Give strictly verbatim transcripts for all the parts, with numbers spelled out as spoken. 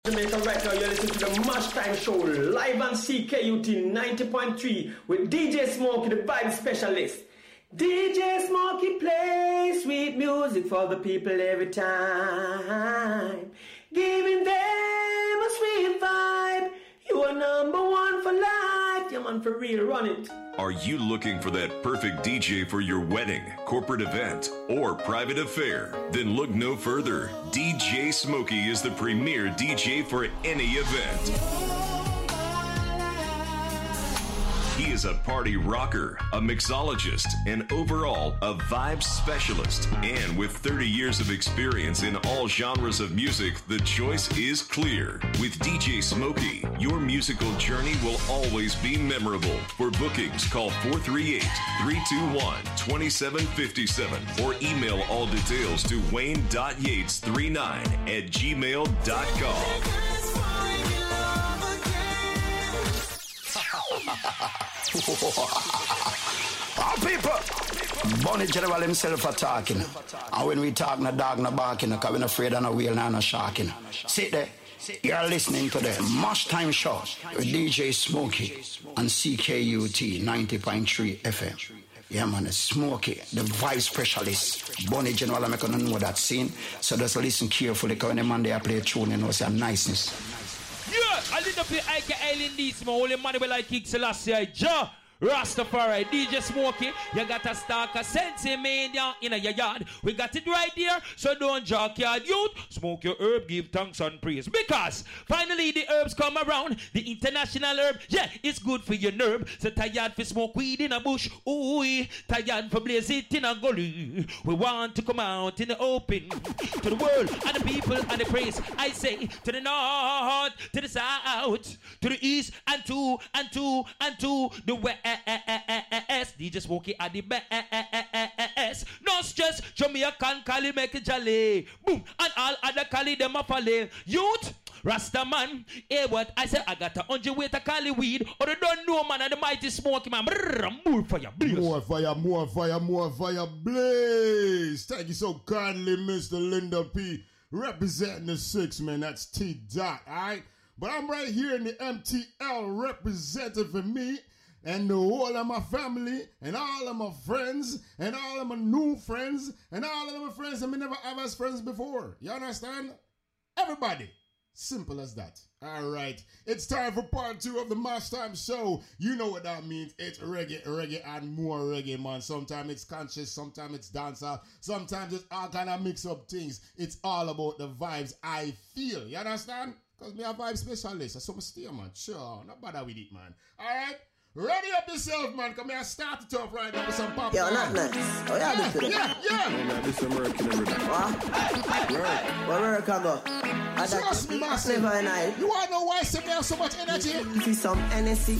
Jamaica, right now you're listening to the Mash Time Show live on C K U T ninety point three with D J Smokey, the vibe specialist. D J Smokey plays sweet music for the people every time, giving them a sweet vibe. You are number one for life. Yeah, man, for real, run it. Are you looking for that perfect D J for your wedding, corporate event, or private affair? Then look no further. D J Smokey is the premier D J for any event. He is a party rocker, a mixologist, and overall a vibe specialist. And with thirty years of experience in all genres of music, the choice is clear. With D J Smokey, your musical journey will always be memorable. For bookings, call four three eight, three two one, two seven five seven or email all details to wayne dot yates three nine at gmail dot com. Our people, Bonnie General himself are talking. And when we talk, no dog, no barking, because we're not afraid of no wheel, no, no sharking. Sit there. You're listening to the Mash Time Show with D J Smokey on C K U T ninety point three F M. Yeah, man, it's Smokey, the vibe specialist. Bonnie General, I'm not going to know that scene. So just listen carefully, because when the man there play a tune, you know, some niceness. Yeah, I didn't play I K Island this, my holy man, will I kick Selassie, Ja. Rastafari, D J Smokey, you got a stock of sense in down in your yard. We got it right there, so don't jock your youth. Smoke your herb, give thanks and praise. Because finally the herbs come around, the international herb, yeah, it's good for your nerve. So tired for smoke weed in a bush, ooh, tired for blaze it in a gully. We want to come out in the open to the world and the people and the praise. I say to the north, to the south, to the east, and to, and to, and to the west. D J Smokey at the best. No stress, Jamaican Cali make it jolly. Boom, and all other Cali them a follow. Youth, Rasta man, hey what I say, I got a hundred weight of Cali weed, or they don't know man and the mighty Smokey man. Brrr, more fire, blaze. More fire, more fire, more fire, blaze. Thank you so kindly, Mister Linda P. Representing the six man, that's T Dot, alright? But I'm right here in the M T L representative for me. And the whole of my family, and all of my friends, and all of my new friends, and all of my friends that we never have as friends before. You understand? Everybody. Simple as that. All right. It's time for part two of the Mash Time Show. You know what that means. It's reggae, reggae, and more reggae, man. Sometimes it's conscious, sometimes it's dancehall, sometimes it's all kind of mix-up things. It's all about the vibes I feel. You understand? Because me a vibe specialist. That's so much stay, man. Sure. Not bother with it, man. All right? Ready up yourself, man. Come here, start it up right now with some pop. Yo, not nice. Oh, yeah, yeah, this yeah, yeah. Yeah, this is working every day. What? Work. Where work I go? I Trust me, massive. Never night. You want to know why Sam have so much energy? If you some energy.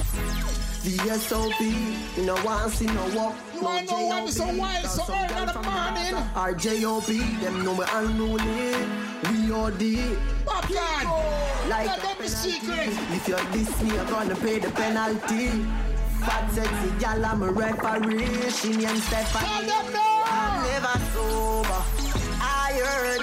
V S O P, you know, want to see no walk. You want to know why we so wild, so early in the morning? R J O B, them know me unruly. We all did. Popcorn! Like that be secret. If you're this me, you're gonna pay the penalty. Fat sexy gal, I'm a referee. She named Stephanie. I'm never sober. I heard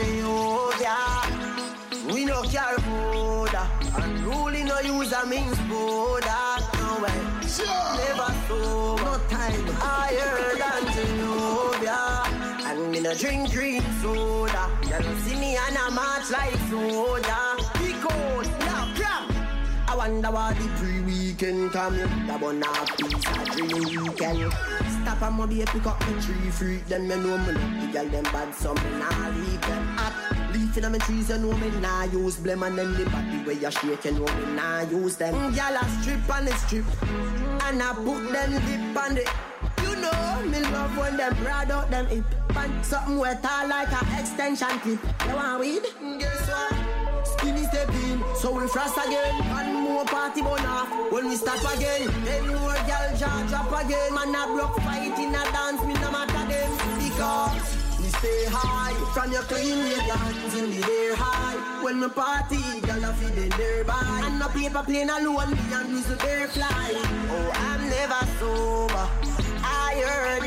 Jehovah. We no care border. Unruly no use a means border. No way. Sure. Never sober. No time. I heard Jehovah. And me no drink green soda. You don't see me and I march like soda. Be cold, now come. I wonder what the pre-weekend come. The one half piece of dream weekend. Stop and maybe pick up the tree freak. Then me know me look the girl them bad. So me nah leave them hot. Leaf in my trees you know me nah use blame. And then the body where you shake you know me nah use them. Girl a strip on the strip. And I put them lip on the. You know, me love when them broad out them hip. And something wet all like a extension clip. You want weed? Guess what? Skinny step in, so we frost again. One more party burn off when we start again. Then more girl jaw drop again. Man a block fight in a dance, me no matter them. Because we stay high from your clean with your hands in the air high. When we party, girl a feed in nearby. And no paper plane alone, me and lose the bear fly. Oh, I'm never sober. I heard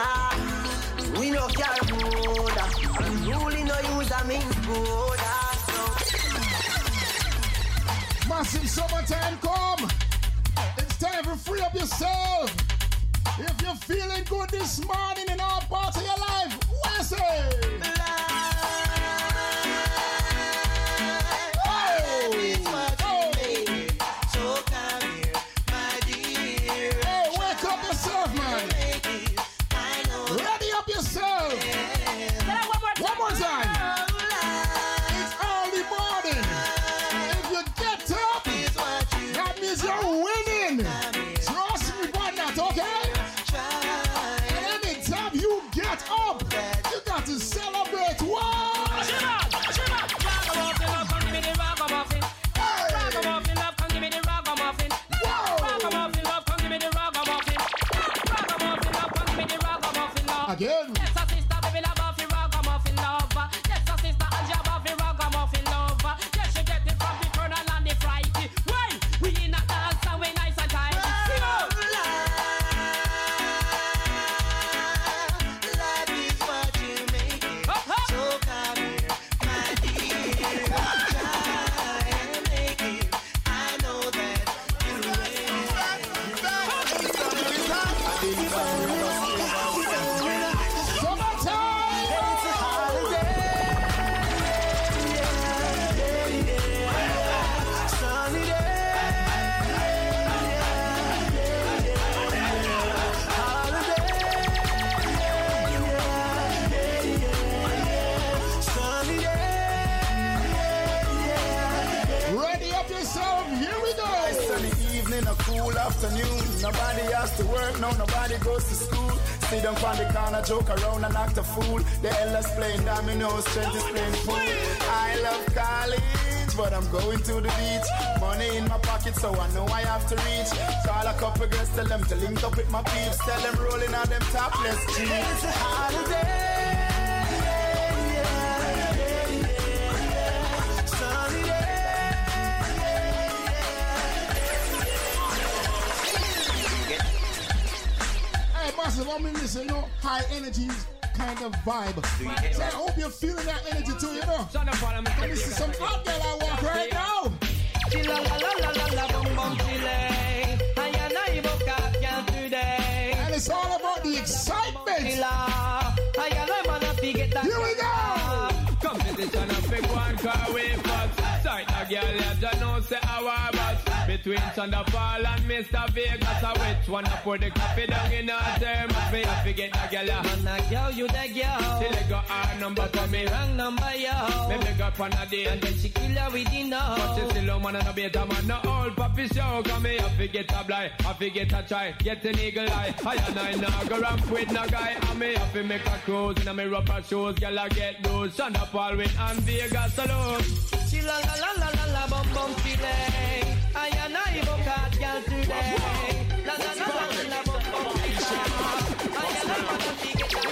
Jehovah. We no care border. Unruly no use a means border. Massive summertime come. It's time to free up yourself. If you're feeling good this morning in all parts of your life, what's it? Again. Yes, a sister, baby, love off your ragamuffin lover. Yes, a sister, and job off your ragamuffin lover. Yes, she get it from the colonel and the frighty. Why? We in a dance and we nice and tight. Sing out. Life is what you make it. Oh, oh. So come here, my dear. Try and make it. I know that you afternoon. Nobody has to work, no, nobody goes to school. Sit down on the corner, joke around and act a fool. The elders playing dominoes, strength is playing pool. I love college, but I'm going to the beach. Money in my pocket, so I know I have to reach. Call a couple girls, tell them to link up with my peeps. Tell them rolling on them topless jeans. It's a holiday. Massive, I'm in this, you know, high energy kind of vibe. So I hope you're feeling that energy too, you know. Let me see some hot girl I walk right now. And it's all about the excitement. Here we go. Competition of big one car way fast. Sight a girl, you just know say our boss. Between Thunderfall and Mister Vegas, I which one to put the coffee down in her term. Me have to get a girl, man a girl, you the girl. Till they got our number for me, wrong number, yo. Me big up on a day and then she kill her with the know. But she still a man and a better man, no old puppy show. Cause me have to get a blind, have to get a try, get an eagle eye. I and I now go ramp with no guy. And me have to make a cruise in a me rubber shoes. Girl I get those, Thunderfall with and Vegas alone. She la la la la la la bum bum chile. I and I go cat girl today. La la la la la bum bum chile. I and I wanna see get that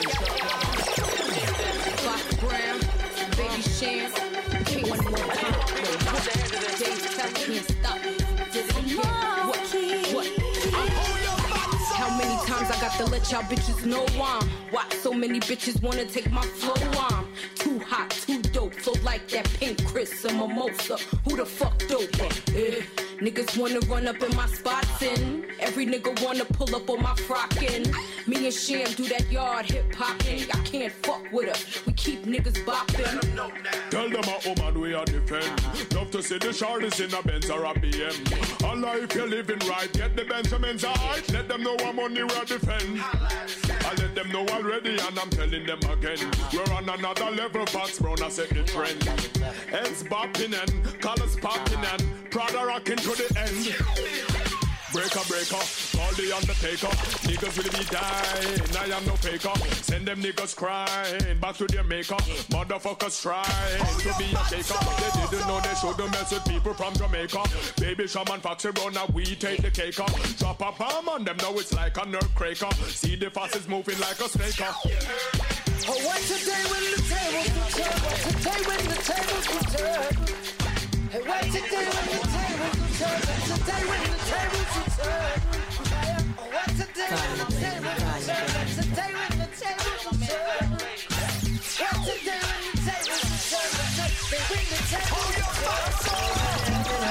girl. Black Brown, Baby Shan, King one more time. Dave's telling me to stop. What? What? How many times I got to let y'all bitches know I'm? Why so many bitches wanna take my flow on? Too hot, too dope, so like that pink Chris and mimosa. Who the fuck dope? Eh, niggas wanna run up in my spots and every nigga wanna pull up on my frockin'. Me and Sham do that yard hip hopping. I can't fuck with her. We keep niggas bopping. Tell them a woman we are defend. Love to see the shorties in a Benz or a B M. Allah, if you're living right, get the Benjamins alright. Let them know I'm on the road defend. I let them know already and I'm telling them again. We're on another level, Fox Brown, I set the trend. Heads bopping and colors popping and Prada rocking to the end. Breaker, breaker, call the Undertaker. Niggas will be dying, I am no faker. Send them niggas crying, back to their maker. Motherfuckers trying to be a faker. They didn't know they shouldn't mess with people from Jamaica. Baby Shaman, Foxy Brown, now we take the cake up. Drop a bomb on them, now it's like a nerve cracker. See the fastest moving like a snaker. Oh, what's the day when the tables will turn? What's the day when the tables will turn? Hey, what's the day when the tables will turn? What's the day when the tables will turn? Oh, what's the day when the tables will turn? What's the day when the tables will turn? What's the day when the tables will turn? They bring the tables will turn.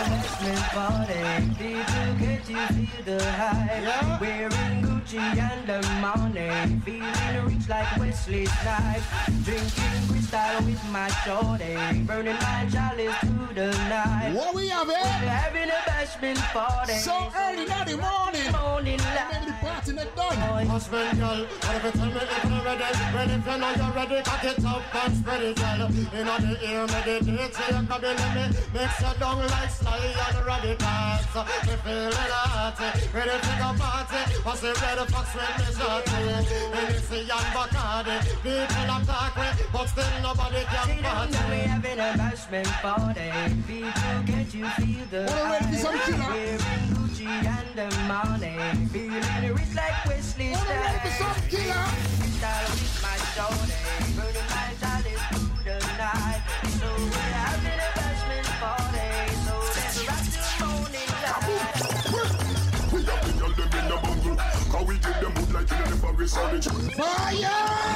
bashment party. People get you feel the hype. Yeah. Wearing Gucci and the money. Feeling rich like Wesley Snipes. Drinking crystal with my shorty. Burning my chalice through the night. What we have, eh? We're having a bashment party. So early in the morning. Morning light. Maybe the party not done. Husband, girl, whatever tell me if you're ready. Ready if you know you're ready. Cock it up and spread it, girl. In the ear, meditate. So you can be let me mix you down like Sly and Radicals. Me feeling hot. Ready to go party. What's the red fox when me shot it? Hennessy and Bacardi. People are talking, but still nobody can party. We're having a bashment party. People get you feel the hype. Wearing Gucci and the money. Feeling rich like Wesley Snipes. Style with my shorty. Burning my chalice through the night. So we're having a bashment party. So let's rock the morning light. We got the girl them in the bungle. How we give them wood like in the forest on the jungle. Fire!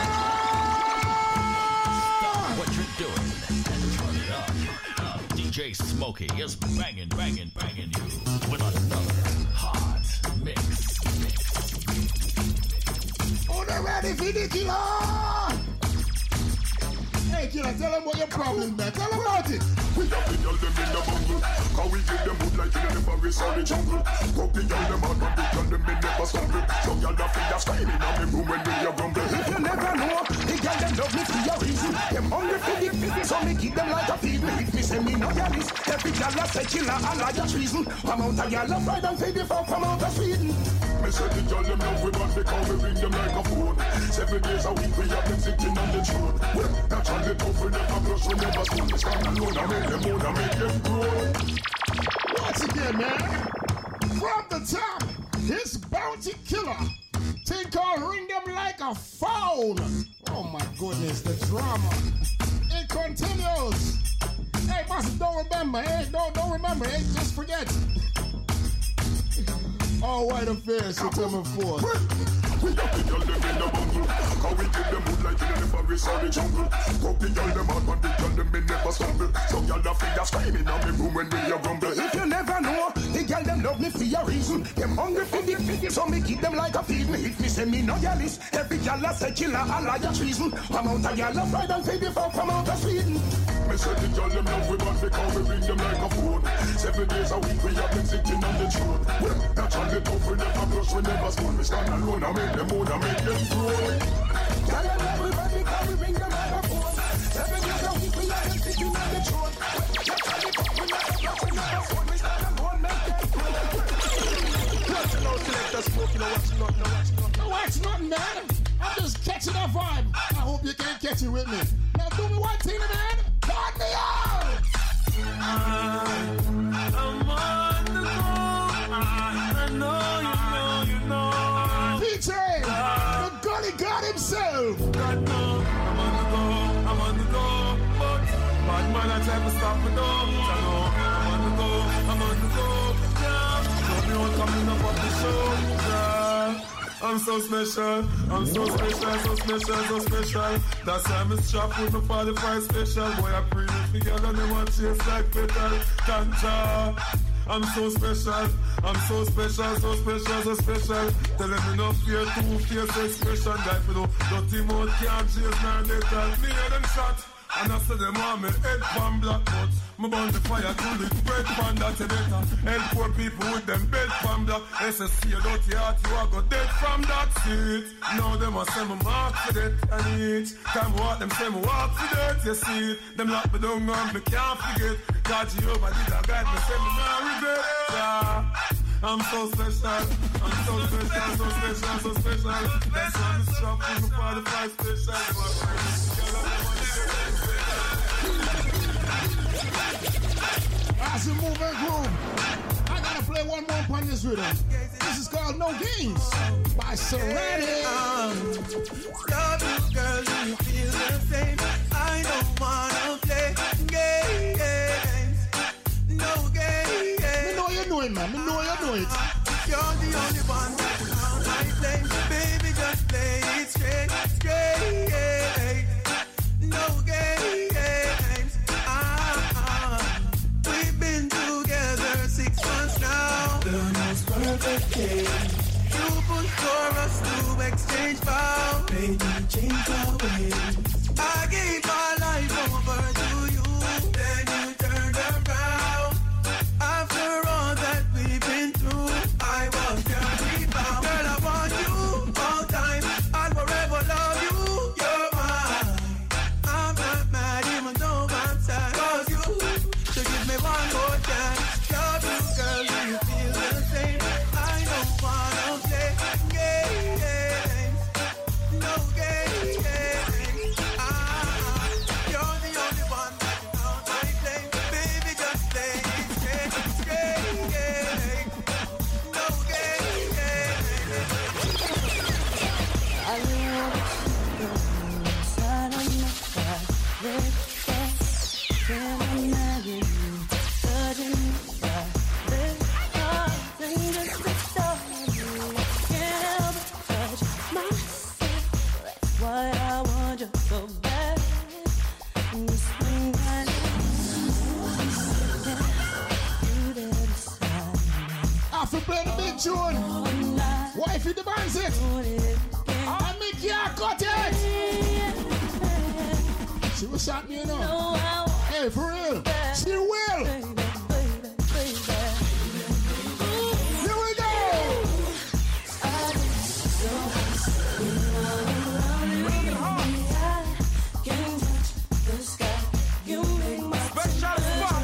What you doing? Turn it up. Uh, D J Smokey is banging, banging, banging you with another hot mix. Oh, they're ready for the killer! Hey, killer, tell them what your problem is. Tell them about it. We got the girl them in the bungle. How we give them wood like in the forest on the jungle. Pop the girl them out, but the girl them in never stumble. So girl that feel that screaming on the room when we are rumble. If you never know, the girl them love me for your reason. Them hungry for the pity, so me keep them like a feed me. If me say me no your list, every girl that say killer and like a treason. Come out a girl of pride and feed the folk come out of Sweden. Me say the girl them love we but because we ring them like a phone. Seven days a week we have them sitting on the throne. Well, that's on the top we never brush, we never spoon. We stand alone and make them own and make them grow. Once again, man, from the top, his bounty killer. Thing called Ring Them Like a Phone. Oh my goodness, the drama. It continues. Hey, boss, don't remember. Hey, don't, don't remember. Hey, just forget. All white affairs, September fourth. We got the girl them in the bungle. How we give them wood like in the forest or the jungle. Pop the girl them out, but the girl them in never stumble. So girl that feel that screaming on the room when we are rumble. If you never know, the girl them love me for your reason. Them hungry for the pity, so me keep them like a feed me. If me say me no your list, every girl that say killer and like a treason. Come out a girl of pride and feed the folk come out of Sweden. Me say the girl them love we but because we ring them like a phone. Seven days a week we have them sitting on the throne. Well, that's on the top we never brush, we never spoon. We stand alone and make them own and make them grow. Girl them love we but because we ring them like a phone. Seven days a week we have them sitting on the throne. That's on the top we never brush, we never spoon. We stand alone, make them grow. Watch now, selector smoke, you know what's not, no what's not. No, watch nothing, man. I'm just catching that vibe. I hope you can catch it with me. Now do me one thing, man. Turn me out. I'm on the go. I know, you know, you know. P J, the gully god himself. God no, I'm on the go, I'm on the go. But bad man, I try to stop me though. I know, I'm on the go, I'm on the go. Yeah, don't be all coming up off the show. Yeah. I'm so special, I'm so special, so special, so special. That's why I'm strapped with my forty-five special. Boy, I pray this together and they want chase like petal. Ganja. I'm so special, I'm so special, so special, so special. Tell them enough fear, two fierce expression. Like me know, dirty mouth can't chase nor little. Me hear them shot, and I say them want me head from black but me burn the fire to the bread from that you better. Help poor people with them bed from black. S S C, you dirty heart, you are go dead from that seat. Now them a say me mark for that and each time I walk them say me walk for that, you see it. Them lock me down and me can't forget. God Jehovah did a guide me, say me not regret. Yeah. I'm so special, I'm so special, so special, so special. That's why I'm strapped with the forty-five special. As we move and groove, I gotta play one more on this rhythm. This is called No Games by Serenity. Love you, girl, do you feel the same? I don't wanna play games. No games. Me know you know it, man. Me know you know it. You're the only one that I play. Baby, just play it straight, straight. No games. Ah, ah. We've been together since away. You put chorus to exchange vow. Baby, change away. I gave my life over to you, then you turned around. After all that we've been through, I was your rebound. Girl, I want you all time. I'll forever love you. You're mine. I'm not mad even though I'm sad. Cause you should give me one more chance. Love you, girl, do you feel the same? I don't wanna play games. No games. Ah, you're the only one that you know I play. Baby, just play it straight. No games. I know you're inside of my heart. Let's go. Can I imagine you touching my heart? Let's go. Think just the start of you. Can't help but touch myself. That's why I want you so bad. And this thing I know, you there beside me. I feel play the big tune. Wifey demands it. I make you cut it. She will shot me, you know. Hey, for real. She will. Here we go. Special spot.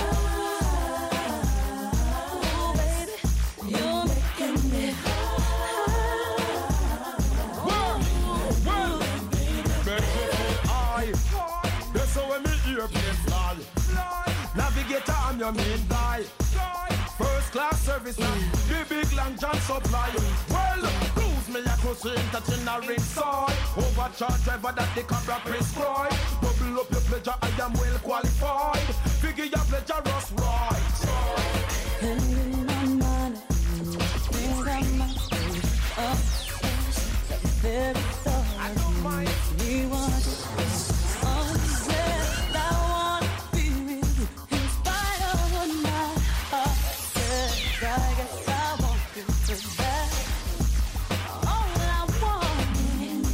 That's how when me airplane fly. Navigator, I'm your main guy. First class service now, the big long John supply. Well, cruise me a cruise touching a ringside. Overcharge driver that the camera prescribe. Double up your pleasure, I am well qualified. Figure your pleasure, us right. Pending on money, think I might be obsessed. That very thought I don't mind. We want to obsessed. I want to be with you in spite of what my heart says. I guess I want you to back. All I want is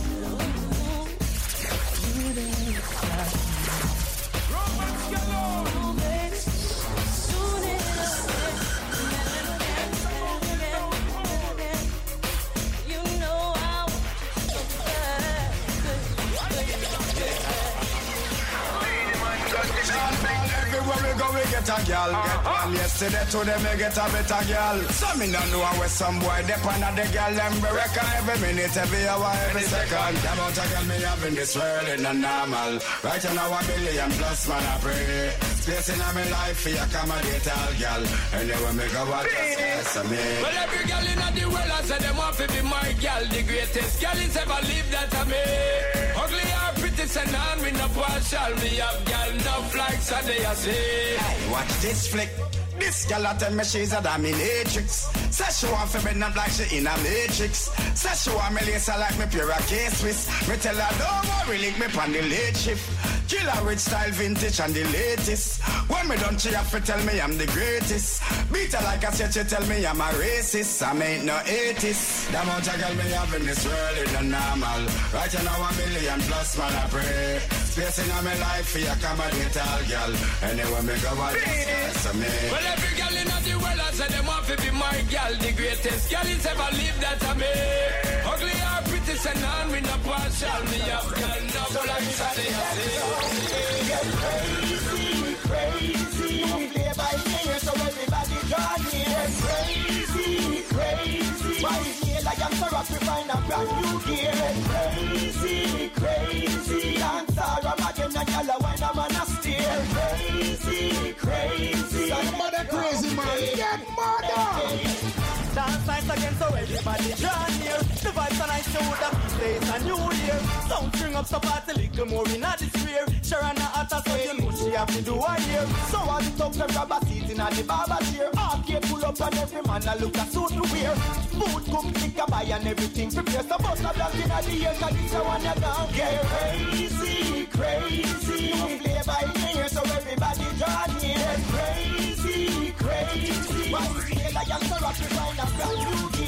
you there beside me. Romance galore. Oh, baby, soon enough. You know I want you so bad. Everywhere we go, we get a girl. Get one yesterday, today me get a better girl. Some me no know where some boy depend on the girl. Them we reckon every minute, every hour, every second. The amount of girl me have in this world is not normal. Right now a million plus man I pray. Space in my life for accommodate all girl. Anywhere me go, I just yes me. Well, every girl in the world I say them want to be my girl. The greatest girl is ever lived that I me. Ugly or pretty, say none we no partial. Me have girl enough like Sunday I say. Hey, watch this flick. This girl a tell me she's a dominatrix. Say she want to be not like she in a matrix. Say she want me lace her like me pure a K-Swiss. Me tell her don't worry, link me on the late shift. Killer rich style vintage and the latest. When me done she have to tell me I'm the greatest. Beat her like I said she tell me I'm a racist. I ain't no atheist. The amount of girl me have in this world is not normal. Right now a million plus man I pray. Space in my life for accommodate all girl. Anywhere me go I just yes me. Well, every girl in the world I say them want to be my girl. The greatest girl is ever lived that I me. Ugly or pretty, say none we no partial. Me have girl enough like Sunday I say. Get crazy, crazy. Play by ear so everybody join in. Get crazy, crazy. Why is me like I'm so rock we find a brand new gear. Get crazy, crazy. Dance all again and yellow when I'm on a steer. Crazy, crazy. Mother crazy man, get murder. Dance nice again so everybody join here. The vibes are nice so that place a new year. Sound string up so party little more in a this year. Sharon a hotter so you know she have to do a year. So all the top them grab a seat in a the barber chair. Arcade pull up and every man a look a suit to wear. Food cook, liquor buy and everything prepare. So bust a blank in a the ear cause this a one you down. Get crazy, crazy. Play by ear so everybody join here. Get crazy, crazy. Why you feel like I'm so rock we find a brand new gear.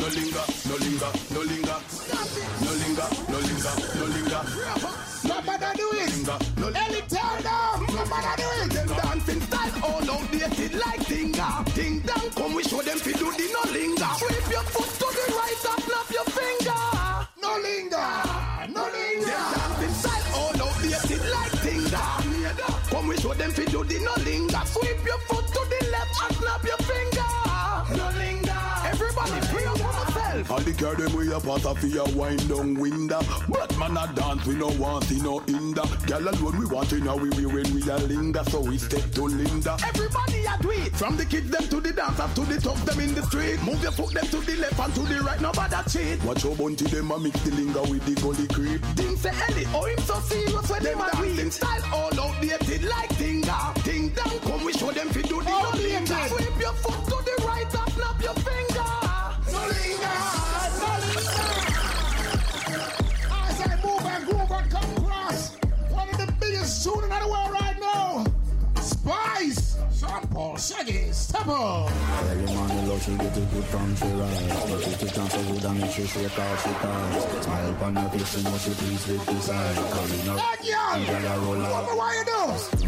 no linger, no linger, no linger, no linger, no linger, no linger. Nobody do it. No Ellie Turner. Nobody do it. Them dancing style all outdated like dinga. Ding dong, come we show them fi do the no linger. Sweep your foot to the right and snap your finger. No linger, no linger. Them dancing style all outdated like dinga. Come we show them fi do the no linger. Sweep your foot to the left and snap your finger. No linger. Everybody free up on yourself. All the girl them way up out of your wind down window. But man a dance we no want see no hinder. Girl alone we want to know we we when we a linger. So we step to Linda. Everybody a do it. From the kids them to the dancers to the thugs them in the street. Move your foot them to the left and to the right. Nobody cheat. Watch your bunty them a mix the linger with the gully creep. Ding say Ellie, oh him so serious when them a dancing style all outdated like dinga. Ding dong come we show them fi do the no linger. Sweep your foot to the right and snap your finger. No linger, no linger. As I move and groove and come across one of the biggest tunes in the world right now, Spice, Sean Paul, Shaggy, Stepper. Early morning love, she get it good from she rise. But if it comes so good and make sure she out, she ties. Smile upon her face, you know she pleased with this eye. Calling her, hey, girl, what me why you do?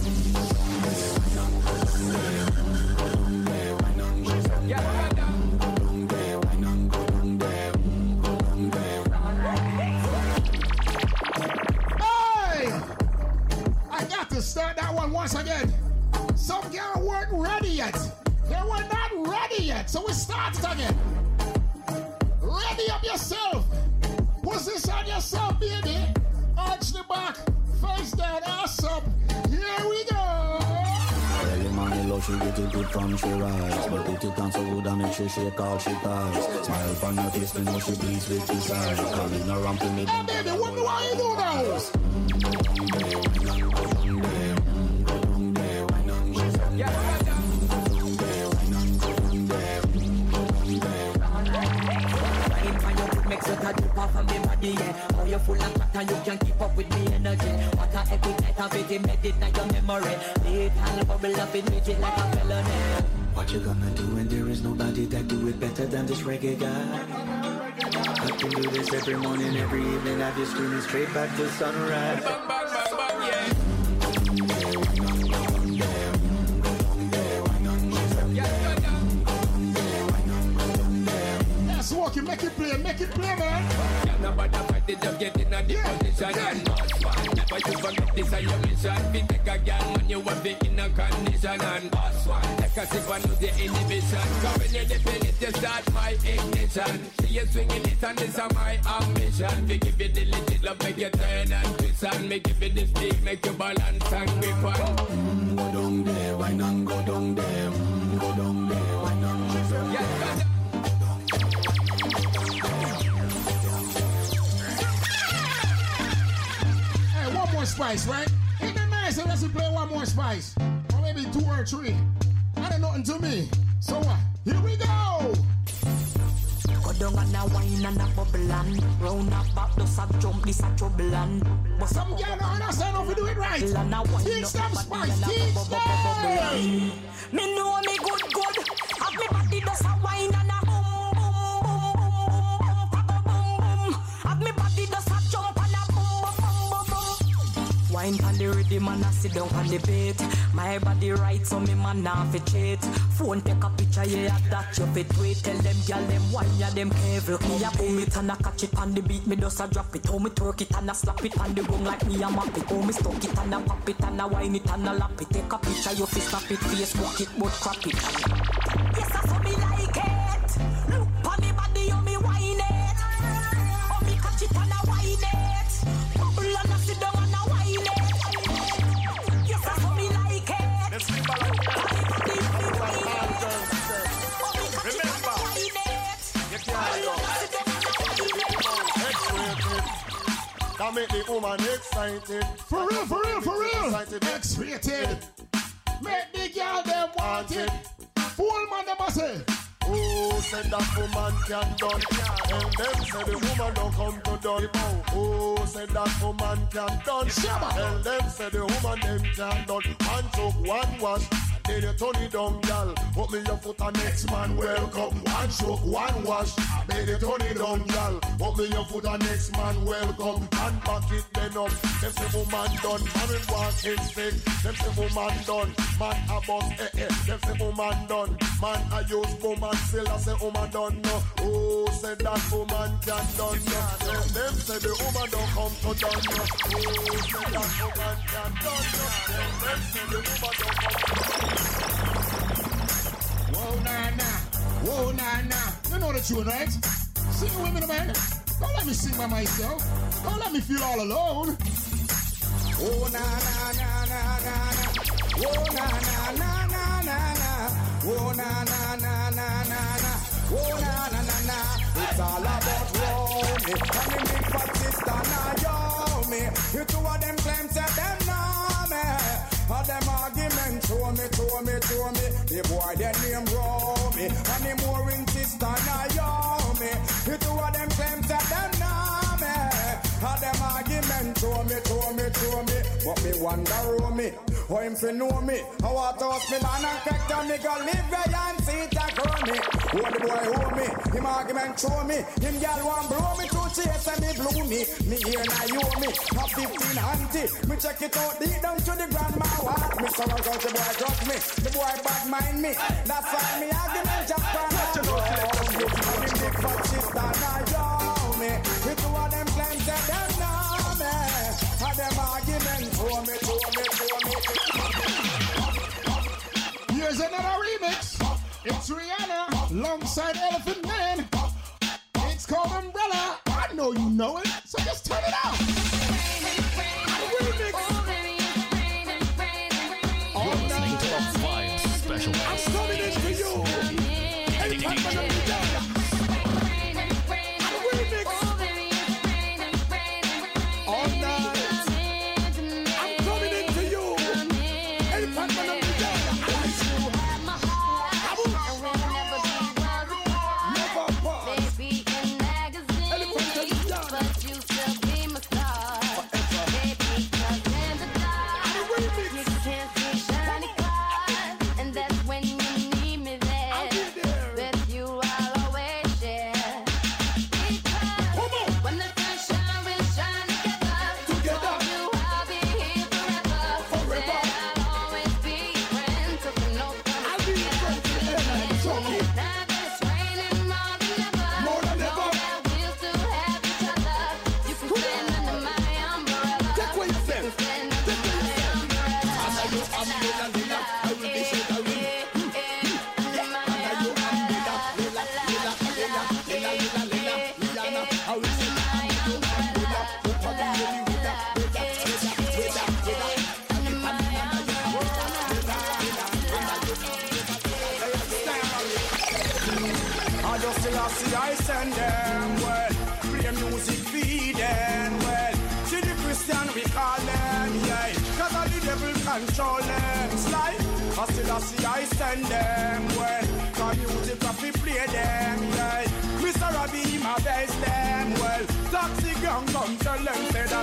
Start that one once again. Some girl weren't ready yet. They were not ready yet. So we start it again. Ready up yourself. Position yourself, baby. Arch the back. Face down, ass up. Here we go. Early morning love, she get it good from she rise. But if it comes so good and make sure she call, she ties. Smile upon her face, you know she pleased with this eye. Calling her and put me down. Hey baby, what do I do now? Makes you a dip off of me body, yeah. Oh, you're full of fat and you can keep up with me energy. What a epic night of it, made it like your memory. Little bubble up in it like a felony. What you gonna do when there is nobody that do it better than this reggae guy? I can do this every morning, every evening. Have you screaming straight back to sunrise. Bang, bang, bang, bang, yeah. Walking, make it play, make it play, man. Can't nobody fight it, just get in a the position and boss one. Never you forget this is your mission. Be take a girl when you want be in a condition and boss one. Take a sip and lose the inhibition. Cause when you defend it, you start my ignition. See you swinging it and this is my ambition. We give you the legit love, make you turn and twist and make give you the speed, make you balance and grip on. Mm, go down there, why not go down there? Mm, go down there, why not go down there? Yeah, one more spice, right? Ain't that nice unless we play one more spice? Or maybe two or three. That ain't nothing to me. So what? Here we go! Go down and a wine and a bubble and round a back, does a jump, this a trouble and some girl don't understand how to do it right. Teach them spice, teach them! Me know me good, good. Have me body does a wine and a boom, boom, boom, boom, boom, boom. Have me body does a jump and a boom, boom, boom, boom. Wine on the rhythm and I sit down on the bed. My body right so me man now fi cheat. Phone take a picture, yeah, that you fit tweet. Tell them girl them wine, yeah, them careful. Me a boom it and I catch it on the beat. Me just a drop it. How me twerk it and I slap it on the room like me a map it. How me stuck it and I pop it and I wine it and I lap it. Take a picture, you fi snap it, Facebook it, but crap it. Yes, that's how me like it. Look on me body, you me wine it. How me catch it and I wine it. Bubble and I sit down and I wine it. Yes, that's how me like it. Let's leave Remember, you can't go. X-rated. That make the woman excited. For real, for real, for real. X-rated. Make the girl them want it. Fool man them a say. Oh, said that woman can done. And them say the woman don't come to done. Oh, said that woman can done. And them say the woman them can done. And took one wash. Baby, turn it down, girl. Put me your foot on next man, welcome. One stroke, one wash. Baby, turn it down, girl. Put me your foot on next man, welcome. And back it then up. Them say woman done, man will walk in sick. Them say woman done, man a boss, eh eh. Them say woman done, man a use woman still. I say woman done, no. Oh, say that woman can done, no. Them, them say the woman don't come to done, no. Oh, say that woman can done, no. Them, them say the woman don't come to done. Whoa, nah, nah. Whoa, nah, nah. You know the tune, right? Sing with me, man. Don't let me sing by myself. Don't let me feel all alone. Oh, na na na na na na. Oh, na na na na na na. Oh, na na na na na na. Oh, na na na na. It's all about Romy. And the big fat sister now, yo, me. You two of them claims that them know me. All them arguments, show me, show me, show me. The boy, their name Romy. And the mooring sister now, yo, me. You two of them claims that them know me. All them arguments, show me, show me, show me. But me wonder, Romy, how him fi know me? How I toss me man and crack down me go live where and see it a grow me. Oh, the boy hold me, him argument show me. Him gal want blow me to chase and me blow me. Me here now you me, have fifteen auntie. Me check it out deep down to the grandma walk. Me so I got the boy judge me, the boy bad mind me. That's why me argument just turn out to go. And him big fat sister now you me. The two of them claims that them know me. Have them argument show me, show me, show me. Here's another remix. It's Rihanna alongside Elephant Man. It's called Umbrella. I know you know it, so just turn it out. Remix. You're listening to a Vibe Specialist. I'm coming in for you. Anytime when I'm down. All night. I'm coming in for you. Anytime when I'm down. See, I send them well, play music feed them well. See the Christian we call them, yeah. Cause all the devil control them, slide. I still I see I send them well. Cause music that we play them, yeah. Mister Robbie, my best them well. Taxi gang come tell them say that.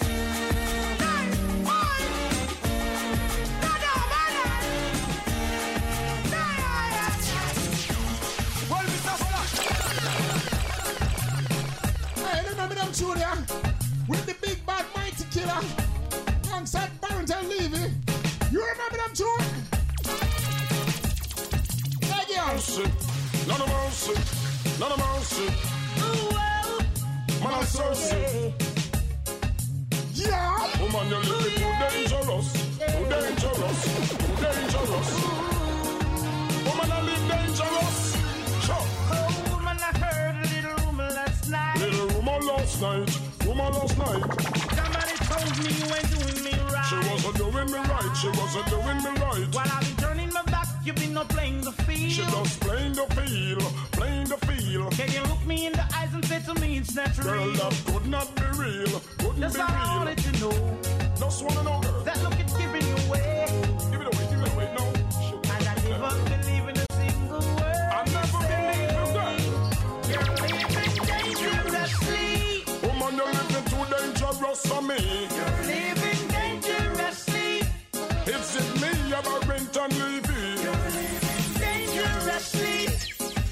Remember them Junior with the big bad mighty killer alongside Barrington Levy. You remember them tune? Yeah, yeah. Mercy, none of mercy, none of mercy. Ooh, well. Man, I'm mercy. Yeah. Woman, you're living too dangerous, too dangerous, too dangerous. Woman, I live dangerous. Sure. Oh, woman, I heard a little rumor last night. Little rumor last night, rumor last night. Somebody told me you ain't doing me right. She wasn't doing me right, she wasn't doing me right. While I've been turning my back, you've been not playing the field. She just playing the field, playing the field. Can you look me in the eyes and say to me it's not real? Girl, that could not be real, couldn't That's be all real. I wanted to know. Just wanna know, girl. That look it's giving you away. Give it away, give it away, no. And I never believe in a single word. I never believe in that. You're living dangerously. Woman, you're living too dangerous for me. You're living dangerously. Is it me, you're a rent and leave it?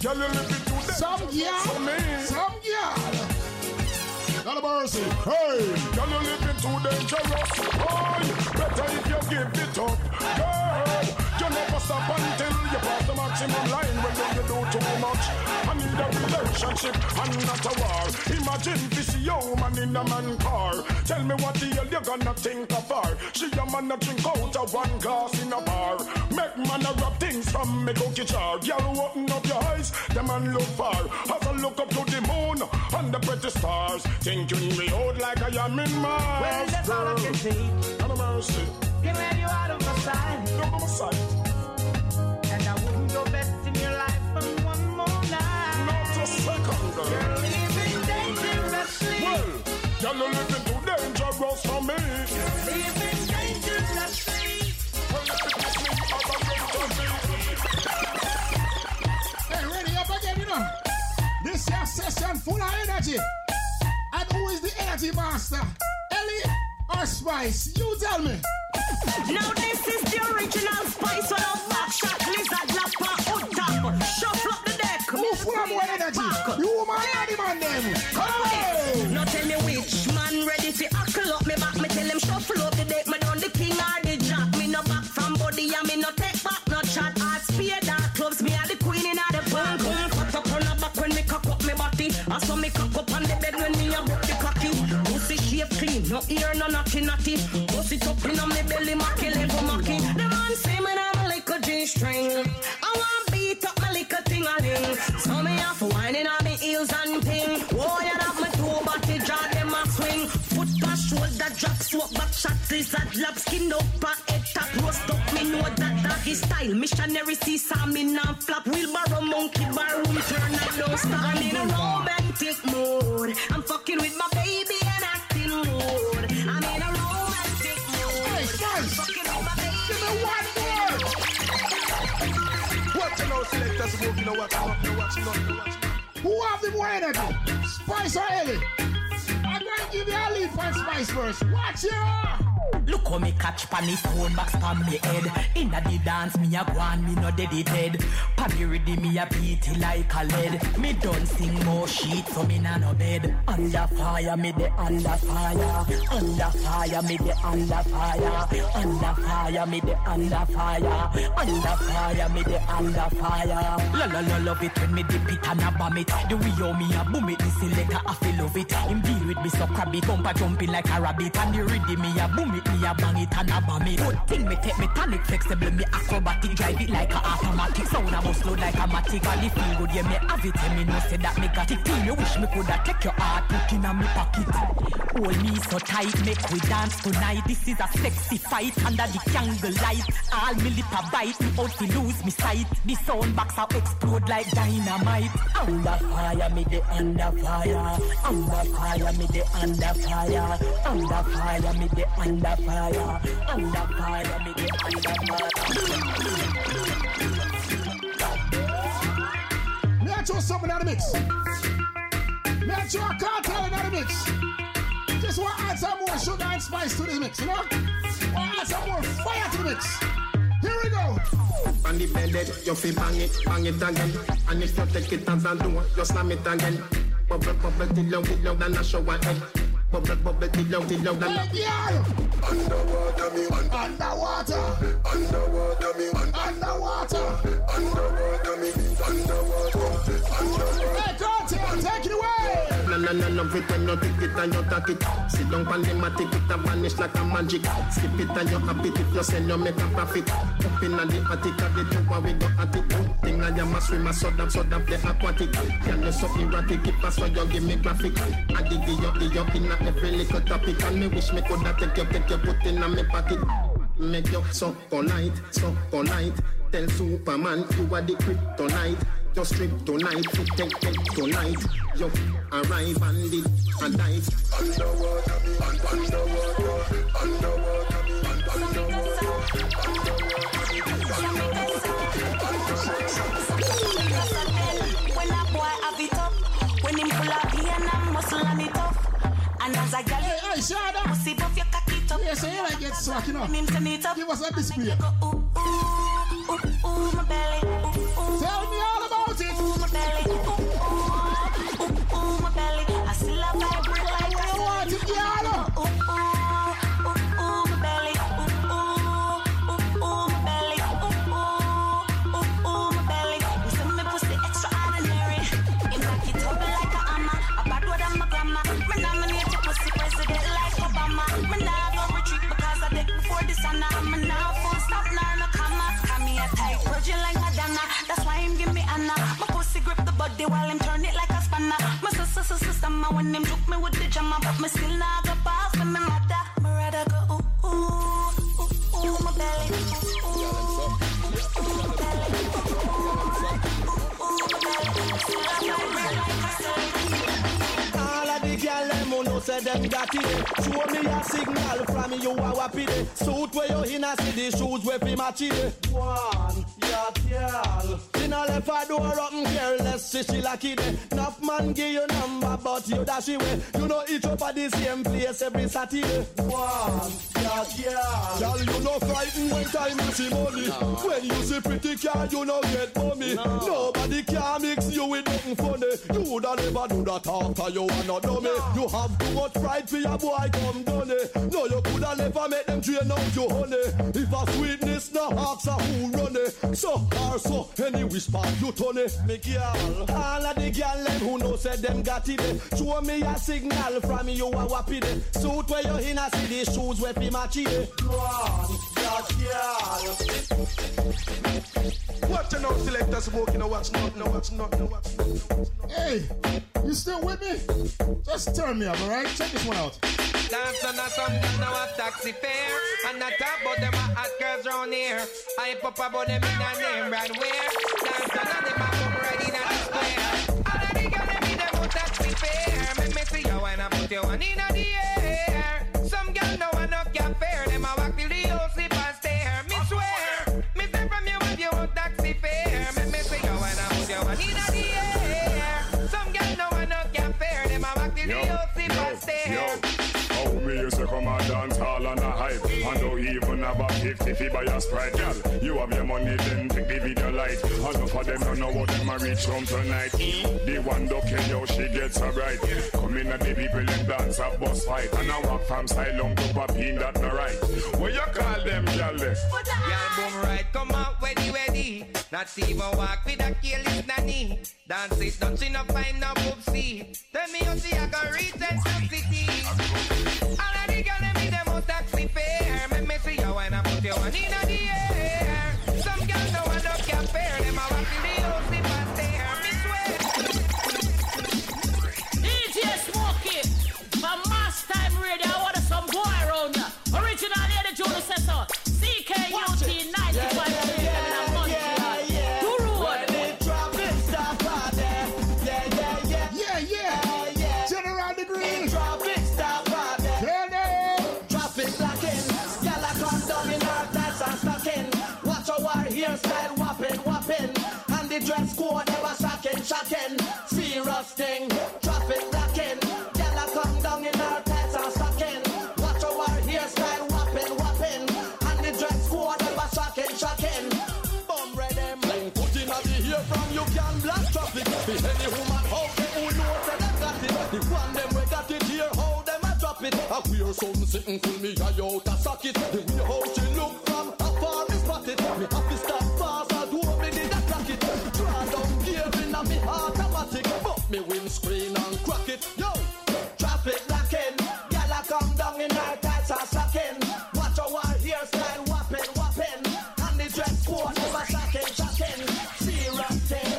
Girl, you live it to some girl, some girl. Not a mercy. Hey, girl, you live it too dangerous. Oh, better if you give it up. Girl, you never stop until you pass the maximum line. When you do too much, I need a relationship and not a war. Imagine this woman in a man car. Tell me what the hell you gonna think of her. She a man a drink out of one glass in a bar. Make man a rub things from me cookie jar. Girl, open up your eyes, the man look far. As I look up to the moon and the pretty stars, thinking me out like I am in Mars. Well, that's all I can see. Not a mercy. Can't let you out of my sight. Out of my sight. And I wouldn't go best in your life for one more night. Not a second, girl. You're living dangerously. Well, you're living too dangerous for me. You're living dangerously. Well, let me Hey, ready up again, you know. This year's session full of energy. And who is the energy master? Ellie or Spice? You tell me. Now this is the original Spice on a back shot, lizard, lapper, hood top. Shuffle up the deck. Who full of more energy? You man or the man them? Hey! Now tell me which man ready to huckle up me back. Me tell him shuffle up the deck. Me done the king or the jack. Me no back from body and me no take back no chat. Hard spear dark clubs. Me are the queen in the punk. Cut up on the back when me cock up me body. I saw me cock up on the bed when me a broke the cocky. Pussy shape clean, no ear, no naughty naughty. Pussy top in on me belly, macky level macky. The man say me I'm a little G-string. I want beat up my little ting-a-ling. So me have whining on me heels and ping. Oh, you have my two body jaw, them a swing. Foot past shoulder drop, swap back shot, lizard lap, skin up, and head tap, roast up. Me know that doggy style. Missionary see saw me now flap. Wheelbarrow monkey bar room turn and don't stop. I'm in a romantic mood. I'm fucking with my baby and acting rude. I'm in a romantic mood. Hey, Spice, fucking with my baby. Give me one more. What you know, selectors, you know what, you know what, you know what. Who have the more energy? Spice or Ellie? I'm going to give you a lead for Spice first. Watch ya! Look how me catch pan his phone box pan me head. Inna the dance me a go on, me no dead it dead. Pan me ready me a beat it like a lead. Me don't sing more shit so me na no bed. Under fire me de under fire. Under fire me de under fire. Under fire me de under fire. Under fire me de under fire. La la la love it when me dip it and a bomb it. The way how me a boom it, the selector I feel love it. Him deal with me so crabby, bumper jumping like a rabbit. And the ready me a boom it. Me a bang it and a bomb it. Good thing me take me tonic flexible, me acrobatic, drive it like a automatic. Sound a bust load like a matic. All the feel good, yeah me have it. And me know say that me got it. Till me wish me coulda take your heart, put in a me pocket. Hold me so tight, make we dance tonight. This is a sexy fight under the candle light. All me lip a bite, me out to lose me sight. The sound box a explode like dynamite. Under fire, me the under fire. Under fire, me the under fire. Under fire, me the under fire, under fire, me the under fire. Me a throw something in the mix. Me a throw a cartel in the mix. Just want to add some more sugar and spice to the mix, you know? Want to add some more fire to the mix. Here we go. On the bed, you feel bang it, bang it again. And if you take it as a door, you slam it again. Bubble, bubble, till low, till low, and a shower head. Bubble, bubble, till low, till low, and a... Underwater, me want. Underwater. Underwater, me want. Underwater. Underwater, me underwater. Underwater. Hey, cartel, take it away. No, no, no, no, pretend you take it and you take it. Sit down on the mat, take it and vanish like a magic. Skip it and you happy if you sell, you make a profit. Up in the attic of the two, we go at it. Thing I am a swimmer, so that, so that play aquatic. Can you so erratic, if I saw you give me graphic. I dig you, dig you in every little topic. And me wish me coulda take you, take you, put in a me pocket. Make you so polite, so polite. Tell Superman you are the kryptonite. Just strip tonight, take, take tonight. You arrive and it and dive. Underwater, me and underwater, underwater, me and underwater, When a boy have it up, when him full of beer and muscle and it up, and as a girl, hey, hey, Shada, pussy buff your cock it up. Yeah, so you like get slack, you know. Give us a display. Ooh, ooh, ooh, ooh, my belly. Ooh, ooh. Tell me all about it. Ooh, my belly. body while him turn it like a spanner. My sister, sister, sister, man, when him took me with the jammer, but me still not go past me, me mother. Me rather go ooh, ooh, ooh, ooh, my belly. Ooh, ooh, ooh, my belly. Ooh, ooh, my belly. Still I fight red like a sun. All of the girl them who know say them got it. Show me a signal from you a wappy day. Suit where you in a city, shoes where fi match it. One, yeah, girl. She no left her door open, careless, she she lucky day. Enough man give you number, but you dash away. You know each up at the same place every Saturday. One, yeah, girl. Girl, you no frightened when time you see money. No. When you see pretty car, you no get money. No. Nobody can mix you with nothing funny. You woulda never do that after you are not dummy. No. You have too much pride for your boy come done it. No, you coulda never make them drain out your honey. If a sweetness no ask who run it. So or so, any whisper you turn it. Me girl, all of the girl them who know say them got it. Show me a signal from you a wappy day. Suit where you in a city, shoes where fi match it. One, that girl. Watch you now, selector smoking. No watch nothing, no watch nothing, no watch nothing. Hey, you still with me? Just turn me up, alright? Check this one out. Dance on a some girl now a taxi fare. And I talk about them a hot girls round here. I pop about them in a name brand wear. Dance on a them a come right in a the square. All of the girls them in them a taxi fare. Make me see you when I put you one in the air. Some girl no one no can fare. Them a walk till the whole sleep and stare. Me swear, me say from you if you want taxi fare. Make me see you when I put you one in the air. Some girl no one no can fare. Them a walk till the whole sleep and stare. We used to come and dance hall and a hype. And don't even have a fifty fee by a Sprite, girl. You have your money, then take the video light. Enough of them don't know what them a reach home tonight. The one ducking yo, she gets so bright. Come in at the people and dance a bus fight. And I walk from Silong to Papine, that no right. What you call them, girl? Girl, boom right, come out, weddy, weddy. Not even walk with a careless nanny. Dance it, don't she no find no poopsie. Tell me how she a go reach Central City. All of the girls them in them out taxi fare. Make me see you when I put you one in the air. Some girls no one up can fare. Them a walk in the house if I stare. Me swear. D J Smokey, from Mass Time Radio. I want some boy around ya. Original Lady Julie says so. C K U T ninety-five. Yeah, yeah, yeah, yeah. Guru. When the traffic stop out there. Yeah, yeah, yeah. Yeah, yeah. yeah. General Degree. Traffic stop out there. Traffic blocking. Y'all a come down in our tights and stocking. Watch our hairstyle whopping, whopping. And the dress code ever shocking, shocking. Serious thing. Traffic blocking. Y'all a come down in our tights and stocking. Watch our hairstyle whopping, whopping. And the dress code ever shocking, shocking. Bum them. Put in a the ear from you can block traffic. The any woman how they who know that they got it. The one them we got it here, how them a drop it. I wear some sitting full me eye out a socket. The way how she look from afar me spot it. Me have to stop fast and do me did a crack it. Draw down gear in a me automatic. But me windscreen and crack it. Yo, traffic blocking. Y'all a come down in our tights and stocking. Watch our hairstyle whopping, whopping. And the dress code never shocking, shocking. Serious thing.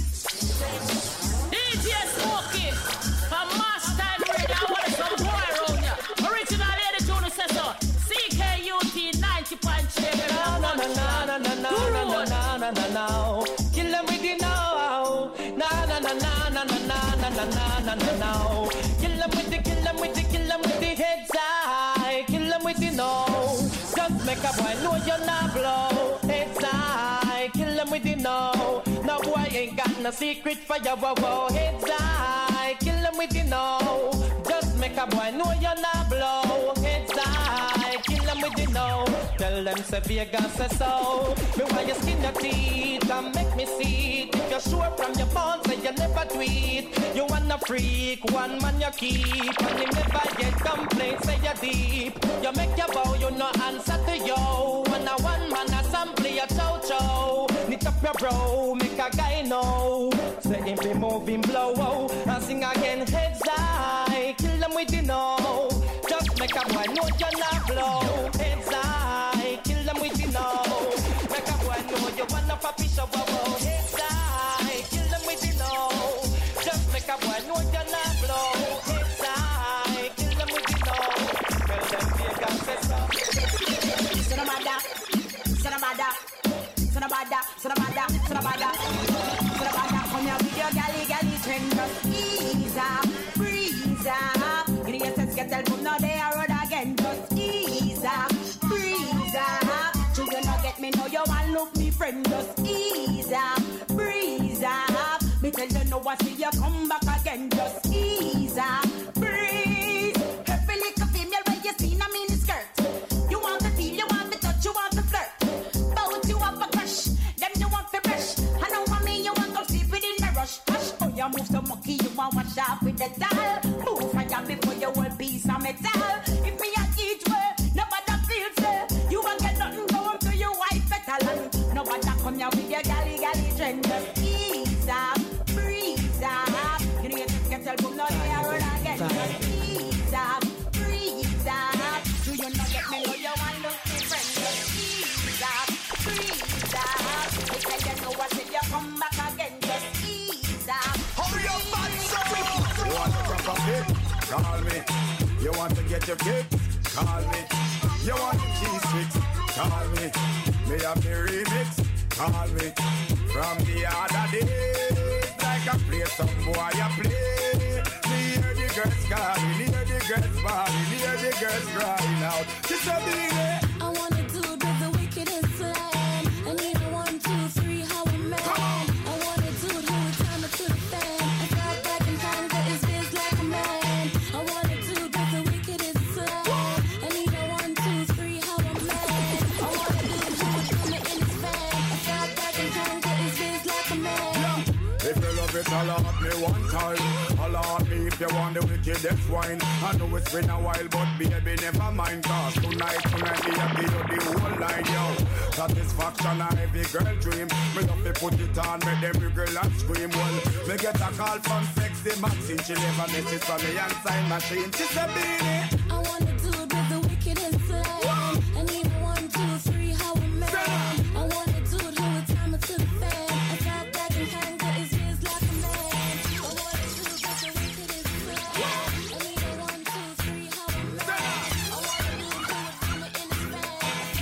D J Smokey, from Mass Time Radio. I want some boy around ya. Original Lady Julie says so. C K U T ninety point three. No, no, no, no, no, no, no, no, no, no, no. Kill them with the now. No, no, no, no, no, no, no, no, no, no, no, no. Kill them with the, kill them with the, kill them with the heads high. Kill them with the no. Just make a boy know you're not blow. Heads high. Kill them with the no. No boy ain't got no secret for your wow wow. Heads high. Kill them with the no. Just make a boy know you're not blow. Heads high. Kill them with the no. Tell them say Vegas say so. Me why you skin your teeth and make me see it. If you're sure from your phone say you never tweet. You wanna freak, one man you keep. And you never get complaints say you're deep. You make your bow, you no answer to yo. When a one man assembly a chow chow. Knit up your bro, make a guy know. Say him be moving blow. And sing again heads high. Kill them with the no. Just make a boy know you're not blow. Heads high. Kill them with the no. Make a boy know you wanna papi show. Heads high. Kill them with the no. bada, so the bada, so the bada, so the bada. Come here with your galley, galley trend, just ease up, breeze up. You get to get them from now they are road again, just ease up, breeze up. So you not get me, know you want look me friend, just ease up, breeze up. Me tell you no, I see you come back again, just ease up, breeze. Every little female where you see in a mini skirt. You want to feel, you want to touch, you want to flirt. Bout you have a crush, them you want to rush. I know what me, you want to sleep within the rush. Hush, oh you move so monkey, you want to wash off with the towel. Move fire before you will piece of metal. If me at each way, nobody feels it. You won't get nothing going to your wife petal. Nobody come here with your galley, galley trend. Just ease up, breeze up. You know you just get tell boom, no they are road again. Just ease up, breeze up. Do you not get me, know you want look different. Just ease up, breeze up. They tell you know what till you come back again. Just ease up. Hurry up, man, so you want to drop a hit? Call me. You want to get your kick? Call me. You want the cheese sticks? Call me. Me have the remix? Call me. From the other day, like I play some boy I play. Me hear the girls calling, hear the girls bawling, hear the girls crying out. Just a minute. I wanna do it with the wickedest slam. I need a one, two, three, how we man. I wanna do it who would time it to the fan. I got back in time, but it's biz like a man. I wanna do it with the wickedest slam. I need a one, two, three, how we man. I wanna do it who would time it in his fan. I got back in time, but it's biz like a man. If you love it, I'll have me one time. I'll have me if you want the wickedest wine. I know it's been a while, but baby, never mind. Cause tonight, tonight, me have give you the whole line, yo. Satisfaction a every girl dream. Me love to put it on, make them girl and scream. Well, me get a call from sexy Maxine. She never misses from me and sign machine. She said, baby, I wanna do it with the wickedest slam. I need a one, two, three, how we man. I wanna do it who would time it to the fan. I got back in time, but it's biz like a man. I wanna do it with the wickedest slam. I need a one, two, three, how we man. I wanna do it who would time it in his fan.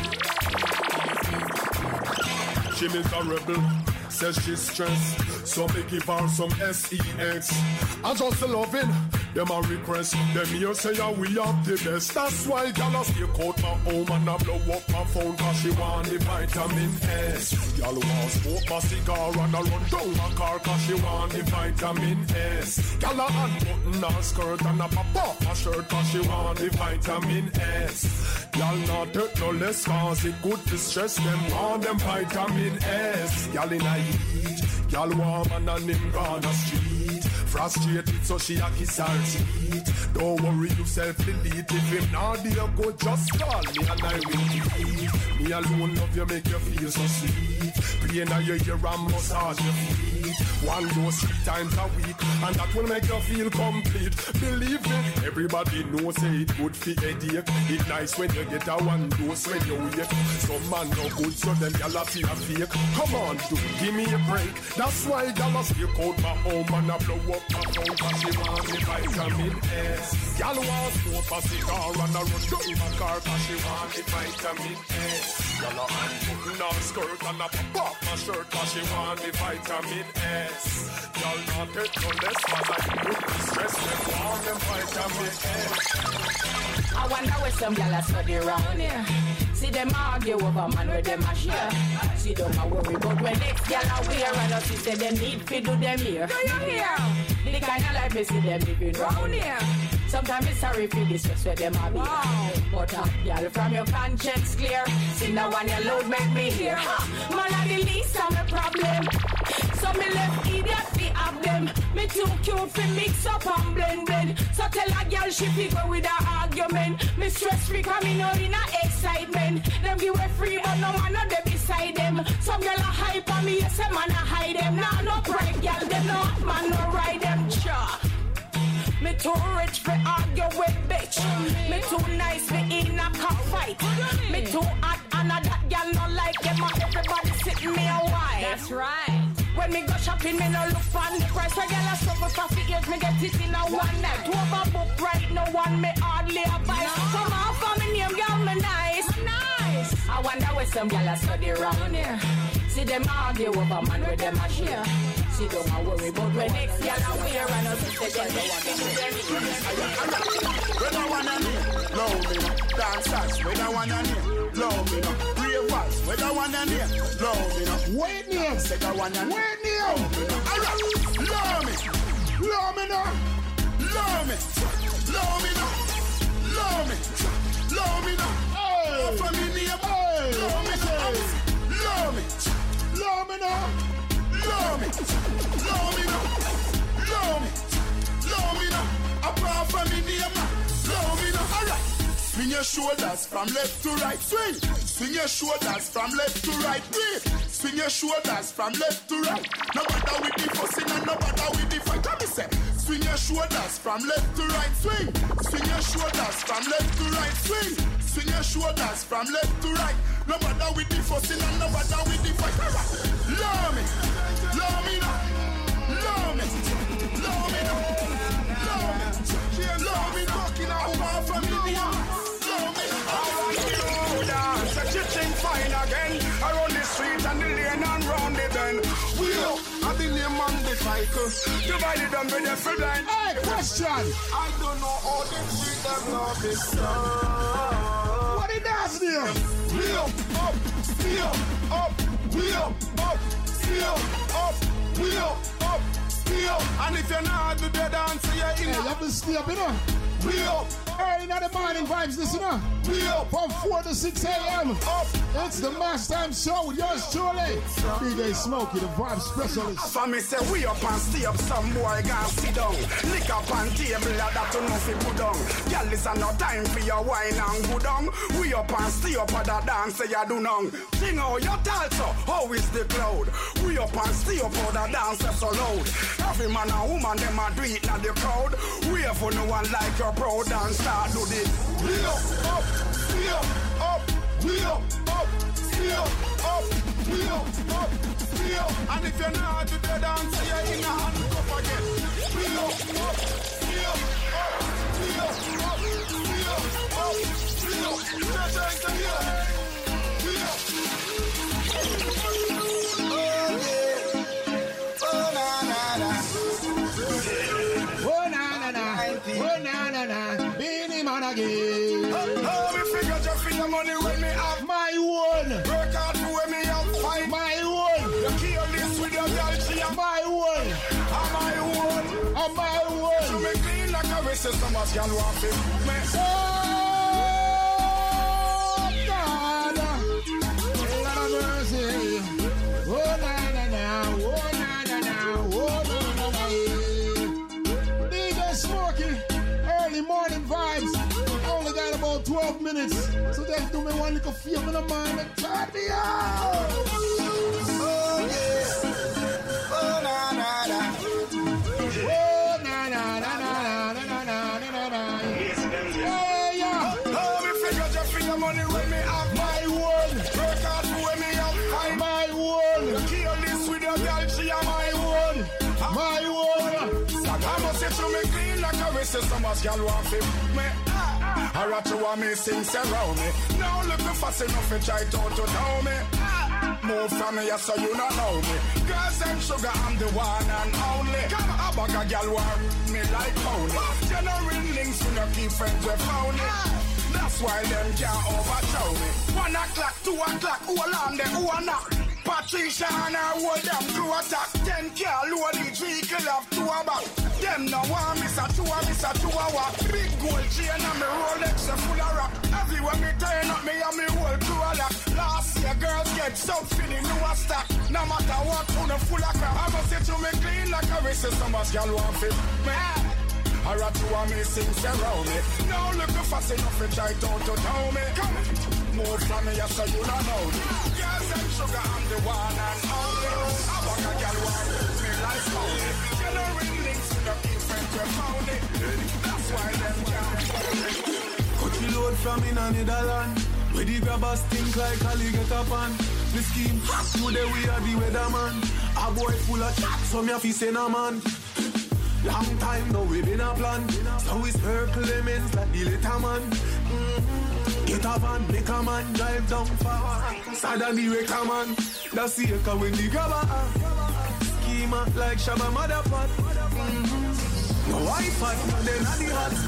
She miserable, says she's stressed, so me give her some S E X. I just loving, them a request, them here say yeah, we have the best. That's why y'all stay out my home and I blow up my phone cause she want the vitamin S. Y'all want smoke my cigar and I run down my car cause she want the vitamin S. Y'all a unbutton her skirt and I pop off her shirt cause she want the vitamin S. Y'all not take no less cause it good to stress them on them vitamin S. Y'all in a heat, y'all warm and a him on the street. Frustrated so she a kiss her teeth. Don't worry yourself, delete. If him not there go just call me and I will eat. Me alone love you make you feel so sweet. Playing a your ear and massage your feet. One dose three times a week and that will make you feel complete. Believe me, everybody knows say it good for headache. It's nice when you get a one dose when you wake. Some man no good so them y'all a feel fake. Come on dude, give me a break. That's why y'all a stick out my home and I blow up my phone cause she want the vitamin S. Y'all want smoke a cigar and I run down my car cause she want the vitamin S. Y'all a unbutton her skirt and I pop off my shirt cause she want the vitamin S. Y'all not take no less cause I put the stress them on them vitamin S. I wonder where some y'all are study around here. See them argue over man where them a share. See them a worry about when next y'all are wear and us say them need to do them here. Do you hear? The kind of life me see them living round here. Sometimes it's sorry for this stress where them a be. Wow. But uh, y'all from your conscience clear. See now when your load make me hear. Ha! Man I the least of my problem. So me left idiot fi have them. Me too cute fi mix up and blend blend. So tell a girl she fi go with her argument. Me stress free cause me know in a excitement. Them give away free but no man no dey beside them. Some girl a hype on me, yes a man a hide them. Nah no pride girl, them no hot man no ride them. Cha. Me too rich for argue with bitch. Me too nice for in a cockfight. Me too hot and a that girl no like them. Everybody sitting me a while. That's right. When me go shopping, me no look for the price. A girl a suffer for feet years, me get it in a one night. Two of a book right, no one me hardly advise. Come on for me name, girl, me nice. Nice. I wonder where where some gyal study round here. See them argue over man with them a share. See don't a worry about when next gyal a wear and us say them they want to When I wanna name, love me no. Dancers, when I wanna name, love me no. Ravers, when I wanna name, love me no. Wait name, say I wanna name, wait name. Alright, love me, love me no, love me, love me no, love me, love me no. Hey, for me name, hey, love me no, love me, love me no, love me, love me no, love me, love me no. Apart from me name, love me no. Alright. Swing your shoulders from left to right, swing. Swing your shoulders from left to right, breathe. Swing your shoulders from left to right. No matter with the fussing and no matter with the fight. Come say, swing your shoulders from left to right, swing. Swing your shoulders from left to right, swing. Swing your shoulders from left to right. No matter with the fussing and no matter with the fight. Love me, love me now, love me, love me now, love me, love me now. Apart from me now. Fine again, around the street and the lane and round the bend. We up at the name on the cycle. Divided them with the free blind. Hey, question. I don't know how they treat them love this song. What it does there? We up, up, we up, up, we up, up, we up, up, we up, up, we up. And if you're not do the dance, you're in. Hey, you have to stay up, you know. We up. Early in the morning vibes, this, you know. We up. From four to six a.m. Up. It's the Mash Time Show with yours truly, D J Smokey, the vibe specialist. For me say we up and stay up, some boy gone sit down. Lick up on table that to know fi put down. Girl, this a no time for your wine and go down. We up and stay up at the dance say you do none. Sing out your talso, how is the crowd? We up and stay up at the dance so loud. Every man and woman them a do it na the crowd. We have for no one like your proud and start do this. We up, up, we up, up, we up, up, we up, up, we up, up, we up. And if you're not to the dance, you're in a hand up again. We up, up, we up, up, we up, up, we up, up, we up. You're trying to hear. We up. Oh yeah. Oh na na na. Oh na na na. Oh na na na. Beanie man again. Oh, me figure just for the money when me have my one. Work hard for when me have fight. My one. You kill this with your girl, she a my one. I'm my one. I'm my one. To me clean like a wrist, so much can walk it. Me. Oh God, Lord of mercy. Oh na na na. Oh na na na. Oh na na na. D J Smokey, early morning vibes. Only got about twelve minutes, so just do me one little favor in the mind and turn me out. Oh yeah. Oh na na na. Oh na na na na na na na na na. Hey yeah. Oh me figure just for the money when me have my one. Work hard for when me have fight. My one. You kill this with your girl, she a my one. My one. I must say to me clean like a wrist, so much can walk it. Me. I rather you want me sing around me. Now look me fast enough to try to to know me. Move from me, so you not know me. Girls and sugar, I'm the one and only. Come a bag a girl war me like pony. Genuine links when you keep friends with phony. That's why them can't overthrow me. One o'clock, two o'clock, hold on them, who are not. Patricia and her hold them to attack. Ten car load each vehicle have two a back. Them no want miss a two a miss a two a walk. Big gold chain and me Rolex a full of rock. Everywhere me turn up me and me whole crew a lock. Last year girls get so feeling new a stock. No matter what, who no full of crap. I must say to me clean like a race. So much girl want fit me. I rather you want me sing around me. Now look fast enough to try to to tell me. Come move from me so you don't know me. Girls and sugar, I'm the one and only. I want a girl want me like phony. Genuine links with the keep friends we found it. That's why them can't. Cut the load from in a Netherland. Where the grabbers think like Ali get up on. The scheme hot today we are the weatherman. A boy full of chat, so me a fi send a man. Long time now we been a plan. So we circle them ends like the little man. Mm-hmm. Get a van, make a man drive down far. Suddenly wake a man, that's the echo when the grabber. Schema like Shabba Motherfuck. Mm-hmm. No Wi-Fi, then I the hot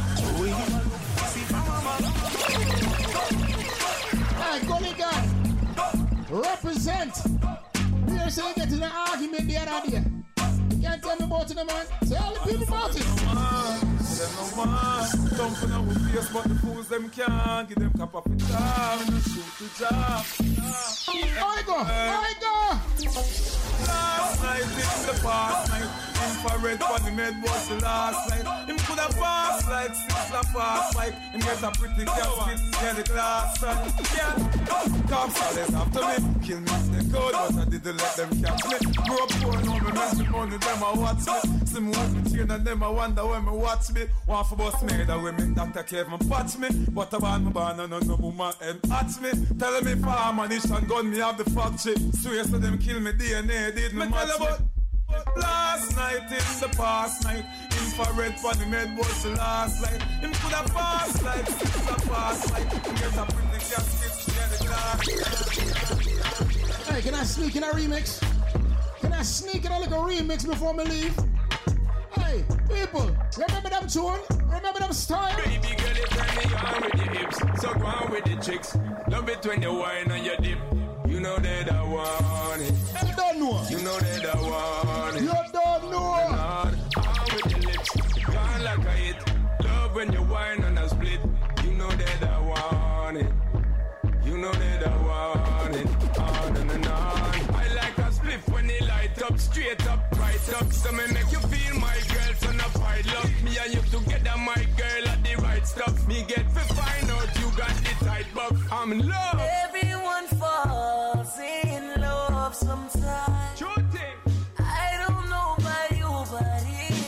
spot. Hey, Gully guy, represent. Here say get in an argument the other day. You can't tell me about it, man. Tell the people about it. Them no man, dumping out with face, but the fools them can't give them cap up the job, shoot the job. I go, I go. Last night in the past night, infrared for the med was the last night. Him could have passed like six la fast like, and get a pretty casket, yeah the glass side. Yeah, cops always after me, kill me with the code, but I didn't let them catch me. Grew up poor, no me mention money, them I watch me. See me with me chain and them I wonder when me watch me. Want for boss me, that women Doctor Kevin patch me. But I want my band and no woman and hatch me. Telling me for ammunition gun me have the factory. Swear so them kill me D N A did me match me. Last night in the past night, infrared for the med was the last light. Him could have passed like six the past like. Get a pretty casket, yeah the glass. Hey, can I sneak in a remix? Can I sneak in a little remix before me leave? Hey, people, remember them tune? Remember them style? Baby girl, you turn me on with your hips. So go on with the chicks. Love it when you whine on your dip. You know that I want it. You don't know. You know that I want it. You don't know. On with the lips. Gone like a hit. Love when you whine on a split. You know that I want it. You know that I want it. On and, and on. I like a split when it light up, straight up, right up. So me make you feel my girl, so no fight love. Me and you together, my girl, at the right stuff. Me get to find out you got the tight buff. I'm in love. Everyone falls in love sometimes. True thing. I don't know about you, but